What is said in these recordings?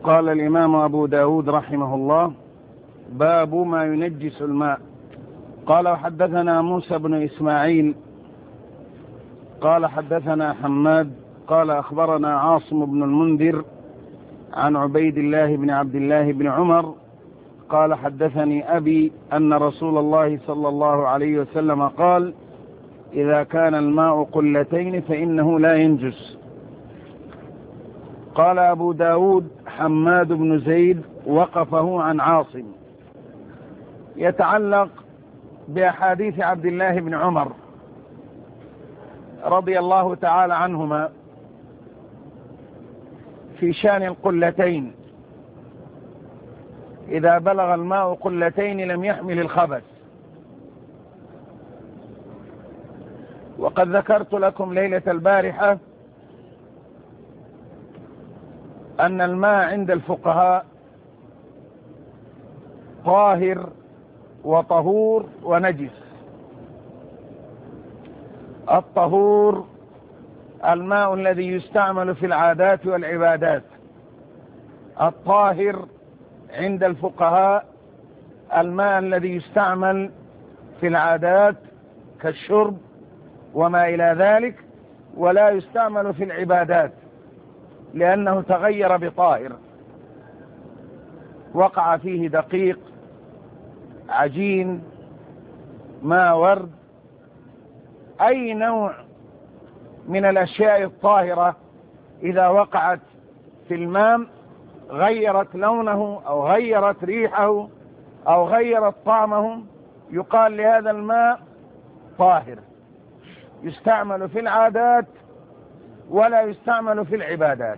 قال الإمام أبو داود رحمه الله: باب ما ينجس الماء. قال: وحدثنا موسى بن إسماعيل قال حدثنا حماد قال أخبرنا عاصم بن المنذر عن عبيد الله بن عبد الله بن عمر قال: حدثني أبي أن رسول الله صلى الله عليه وسلم قال: إذا كان الماء قلتين فإنه لا ينجس. قال أبو داود: حماد بن زيد وقفه عن عاصم، يتعلق بأحاديث عبد الله بن عمر رضي الله تعالى عنهما في شان القلتين. إذا بلغ الماء قلتين لم يحمل الخبث. وقد ذكرت لكم ليلة البارحة أن الماء عند الفقهاء طاهر وطهور ونجس. الطهور الماء الذي يستعمل في العادات والعبادات. الطاهر عند الفقهاء الماء الذي يستعمل في العادات كالشرب وما إلى ذلك، ولا يستعمل في العبادات لأنه تغير بطاهر، وقع فيه دقيق، عجين، ماء ورد، أي نوع من الأشياء الطاهرة إذا وقعت في الماء غيرت لونه أو غيرت ريحه أو غيرت طعمه، يقال لهذا الماء طاهر، يستعمل في العادات ولا يستعمل في العبادات.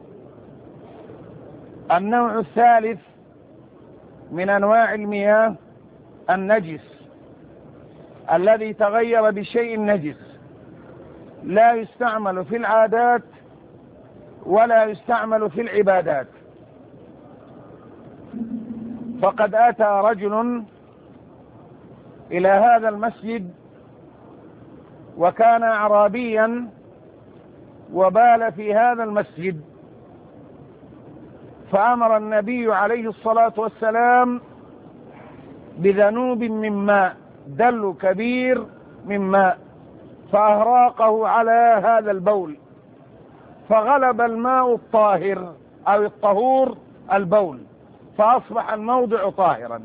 النوع الثالث من أنواع المياه النجس الذي تغير بشيء نجس، لا يستعمل في العادات ولا يستعمل في العبادات. فقد أتى رجل إلى هذا المسجد وكان أعرابيا وبال في هذا المسجد، فأمر النبي عليه الصلاة والسلام بذنوب من ماء، دلو كبير من ماء، فأهراقه على هذا البول، فغلب الماء الطاهر أو الطهور البول، فأصبح الموضع طاهرا.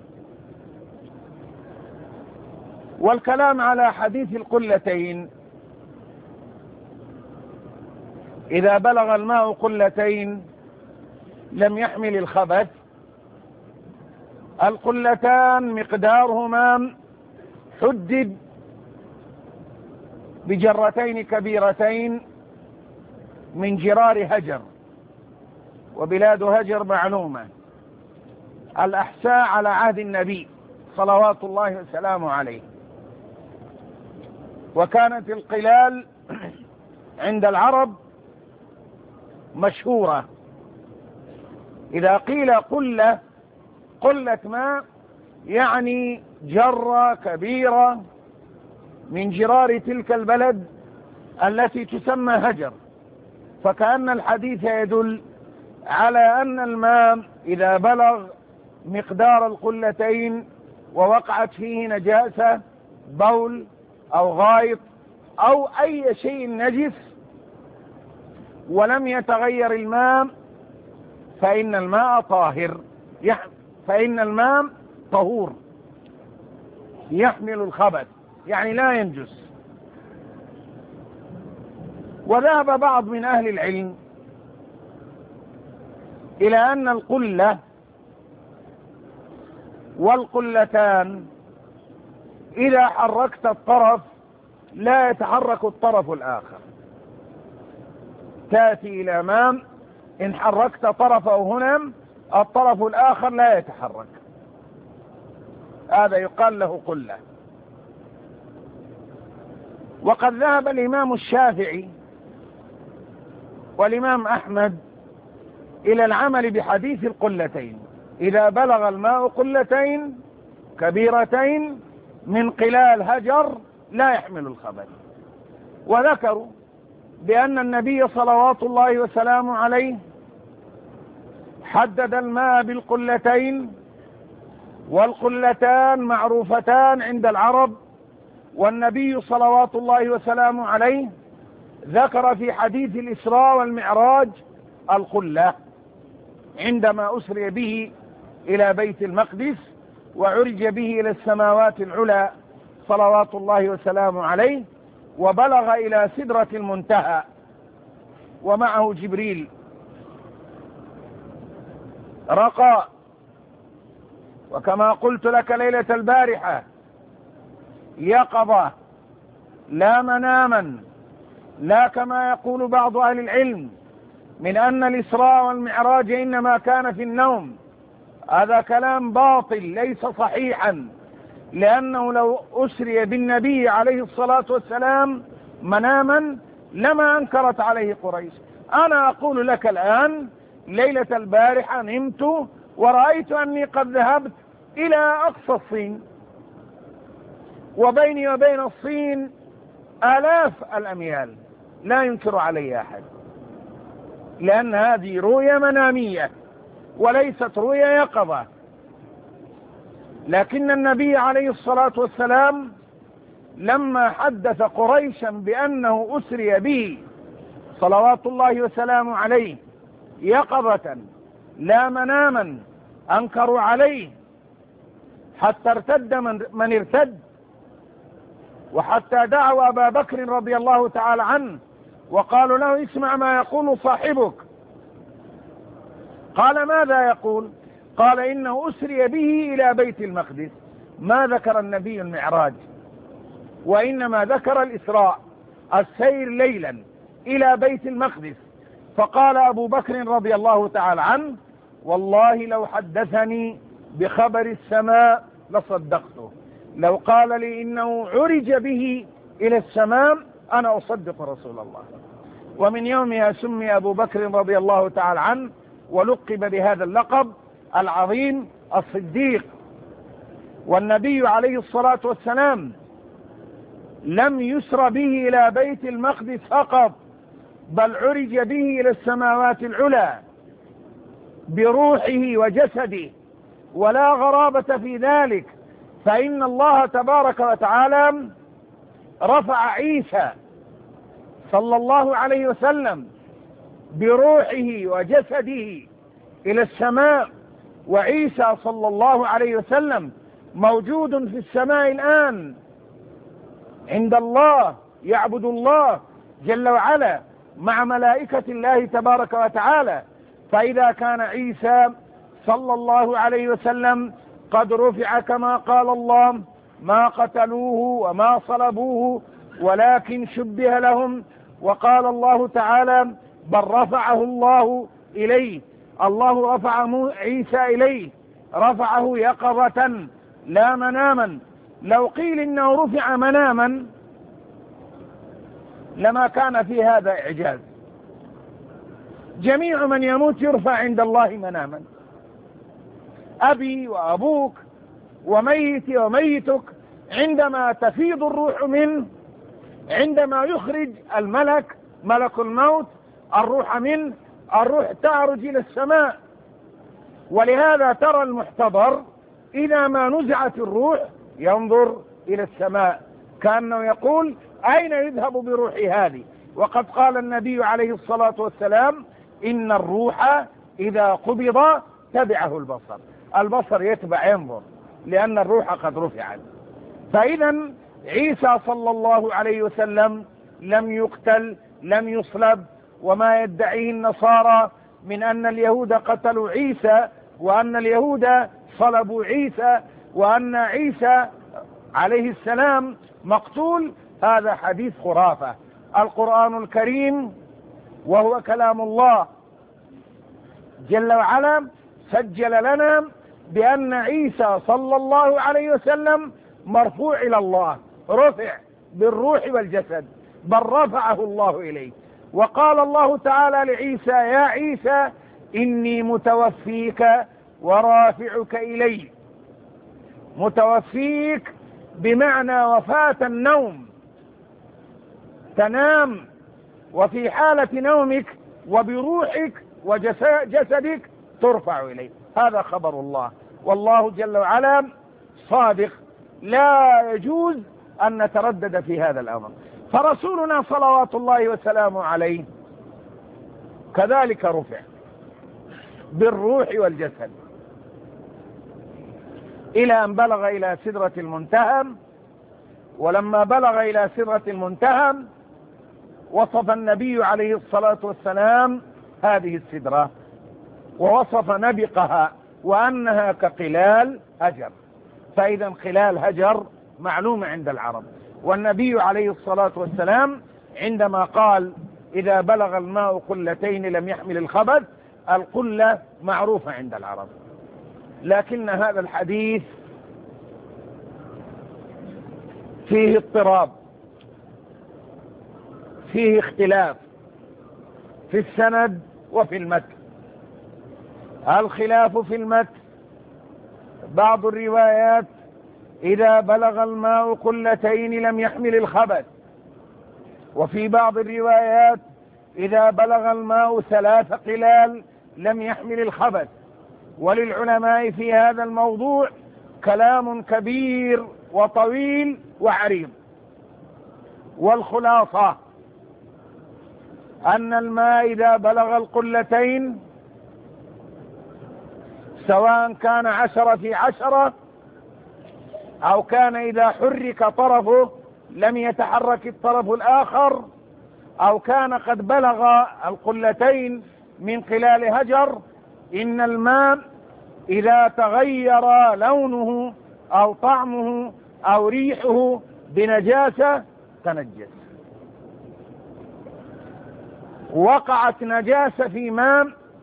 والكلام على حديث القلتين: إذا بلغ الماء قلتين لم يحمل الخبث. القلتان مقدارهما حدد بجرتين كبيرتين من جرار هجر، وبلاد هجر معلومة، الأحساء على عهد النبي صلوات الله وسلامه عليه. وكانت القلال عند العرب مشهورة. إذا قيل قلة ماء يعني جرة كبيرة من جرار تلك البلد التي تسمى هجر. فكأن الحديث يدل على أن الماء إذا بلغ مقدار القلتين ووقعت فيه نجاسة، بول أو غائط أو أي شيء نجس، ولم يتغير الماء، فإن الماء طاهر، فإن الماء طهور يحمل الخبث، يعني لا ينجس. وذهب بعض من أهل العلم إلى أن القلة والقلتان إذا حركت الطرف لا يتحرك الطرف الآخر. تأتي إلى أمام، إن حركت طرفه هنا الطرف الآخر لا يتحرك، هذا يقال له قلة. وقد ذهب الإمام الشافعي والإمام أحمد إلى العمل بحديث القلتين: إذا بلغ الماء قلتين كبيرتين من قلال هجر لا يحمل الخبث. وذكروا بأن النبي صلوات الله وسلامه عليه حدد الماء بالقلتين، والقلتان معروفتان عند العرب، والنبي صلوات الله وسلامه عليه ذكر في حديث الإسراء والمعراج القلة عندما أسري به إلى بيت المقدس وعرج به إلى السماوات العلى صلوات الله وسلامه عليه، وبلغ إلى سدرة المنتهى ومعه جبريل رقى. وكما قلت لك ليلة البارحة يقظة لا مناما، لا كما يقول بعض أهل العلم من أن الإسراء والمعراج إنما كان في النوم. هذا كلام باطل ليس صحيحا، لأنه لو أسري بالنبي عليه الصلاة والسلام مناما لما أنكرت عليه قريش. أنا أقول لك الآن ليلة البارحة نمت ورأيت أني قد ذهبت إلى أقصى الصين، وبيني وبين الصين آلاف الأميال، لا ينكر علي أحد، لأن هذه رؤيا منامية وليست رؤيا يقظة. لكن النبي عليه الصلاة والسلام لما حدث قريشا بأنه أسري به صلوات الله وسلامه عليه يقظة لا مناما، أنكروا عليه حتى ارتد من ارتد، وحتى دعوا أبا بكر رضي الله تعالى عنه وقالوا له اسمع ما يقول صاحبك. قال ماذا يقول؟ قال إنه أسري به إلى بيت المقدس. ما ذكر النبي المعراج، وإنما ذكر الإسراء، السير ليلا إلى بيت المقدس. فقال أبو بكر رضي الله تعالى عنه والله لو حدثني بخبر السماء لصدقته، لو قال لي إنه عرج به إلى السماء أنا أصدق رسول الله. ومن يومها سمي أبو بكر رضي الله تعالى عنه ولقب بهذا اللقب العظيم الصديق. والنبي عليه الصلاة والسلام لم يسر به إلى بيت المقدس فقط، بل عرج به إلى السماوات العلى بروحه وجسده، ولا غرابة في ذلك، فإن الله تبارك وتعالى رفع عيسى صلى الله عليه وسلم بروحه وجسده إلى السماء، وعيسى صلى الله عليه وسلم موجود في السماء الآن عند الله يعبد الله جل وعلا مع ملائكة الله تبارك وتعالى. فإذا كان عيسى صلى الله عليه وسلم قد رفع كما قال الله ما قتلوه وما صلبوه ولكن شبه لهم، وقال الله تعالى بل رفعه الله إليه، الله رفع عيسى إليه، رفعه يقظة لا مناما. لو قيل إنه رفع مناما لما كان في هذا إعجاز. جميع من يموت يرفع عند الله مناما، أبي وأبوك وميتي وميتك عندما تفيض الروح منه، عندما يخرج الملك ملك الموت الروح منه، الروح تعرج إلى السماء. ولهذا ترى المحتضر إذا ما نزعت الروح ينظر إلى السماء كأنه يقول أين يذهب بروحي هذه؟ وقد قال النبي عليه الصلاة والسلام إن الروح إذا قبض تبعه البصر، البصر يتبع ينظر لأن الروح قد رفعت. فإذا عيسى صلى الله عليه وسلم لم يقتل لم يصلب، وما يدعيه النصارى من أن اليهود قتلوا عيسى وأن اليهود صلبوا عيسى وأن عيسى عليه السلام مقتول، هذا حديث خرافة. القرآن الكريم وهو كلام الله جل وعلا سجل لنا بأن عيسى صلى الله عليه وسلم مرفوع إلى الله، رفع بالروح والجسد، بل رفعه الله إليه. وقال الله تعالى لعيسى يا عيسى إني متوفيك ورافعك إلي. متوفيك بمعنى وفاة النوم، تنام وفي حالة نومك وبروحك وجسدك ترفع إليه. هذا خبر الله، والله جل وعلا صادق، لا يجوز أن نتردد في هذا الأمر. فرسولنا صلوات الله وسلامه عليه كذلك رفع بالروح والجسد إلى أن بلغ إلى سدرة المنتهى. ولما بلغ إلى سدرة المنتهى وصف النبي عليه الصلاة والسلام هذه السدرة، ووصف نبقها وأنها كقلال هجر. فإذا قلال هجر معلومة عند العرب، والنبي عليه الصلاة والسلام عندما قال إذا بلغ الماء قلتين لم يحمل الخبث، القلة معروفة عند العرب. لكن هذا الحديث فيه اضطراب، فيه اختلاف في السند وفي المتن. الخلاف في المتن: بعض الروايات إذا بلغ الماء قلتين لم يحمل الخبث، وفي بعض الروايات إذا بلغ الماء 3 قلال لم يحمل الخبث. وللعلماء في هذا الموضوع كلام كبير وطويل وعريض، والخلاصة أن الماء إذا بلغ القلتين سواء كان 10 في 10 أو كان إذا حرك طرفه لم يتحرك الطرف الآخر، أو كان قد بلغ القلتين من قلال هجر، إن الماء إذا تغير لونه أو طعمه أو ريحه بنجاسة تنجس. وقعت نجاسة في ماء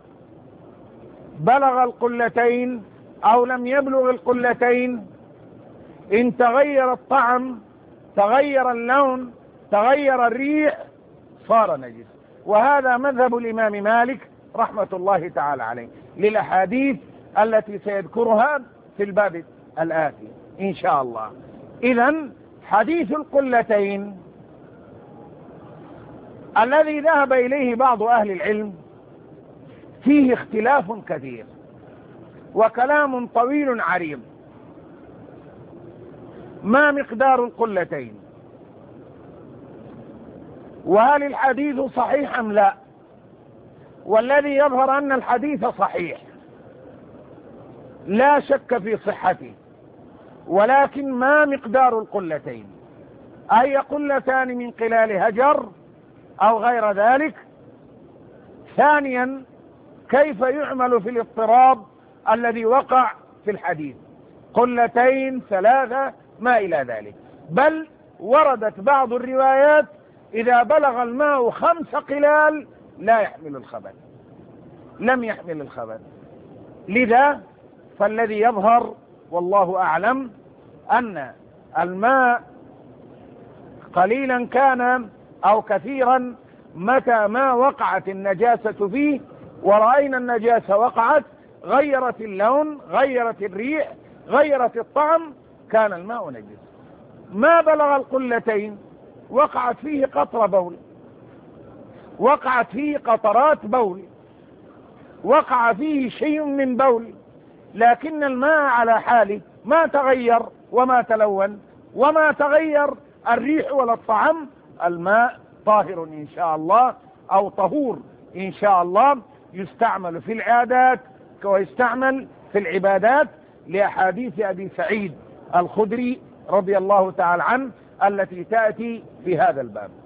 بلغ القلتين أو لم يبلغ القلتين، إن تغير الطعم، تغير اللون، تغير الريح، صار نجس. وهذا مذهب الإمام مالك رحمة الله تعالى عليه، للأحاديث التي سيذكرها في الباب الآتي إن شاء الله. إذن حديث القلتين الذي ذهب إليه بعض أهل العلم فيه اختلاف كثير وكلام طويل عريض. ما مقدار القلتين؟ وهل الحديث صحيح أم لا؟ والذي يظهر أن الحديث صحيح لا شك في صحته، ولكن ما مقدار القلتين؟ أي قلتان من قلال هجر أو غير ذلك؟ ثانيا، كيف يعمل في الاضطراب الذي وقع في الحديث؟ قلتين، 3، ما إلى ذلك. بل وردت بعض الروايات إذا بلغ الماء 5 قلال لا يحمل الخبث، لم يحمل الخبث. لذا فالذي يظهر والله أعلم أن الماء قليلا كان أو كثيرا، متى ما وقعت النجاسة فيه ورأينا النجاسة وقعت غيرت اللون، غيرت الريح، غيرت الطعم، كان الماء نجس. ما بلغ القلتين وقعت فيه قطرة بول، وقعت فيه قطرات بول، وقع فيه شيء من بول، لكن الماء على حاله، ما تغير وما تلون وما تغير الريح ولا الطعم، الماء طاهر إن شاء الله أو طهور إن شاء الله، يستعمل في العادات ويستعمل في العبادات، لأحاديث أبي سعيد الخدري رضي الله تعالى عنه التي تأتي في هذا الباب.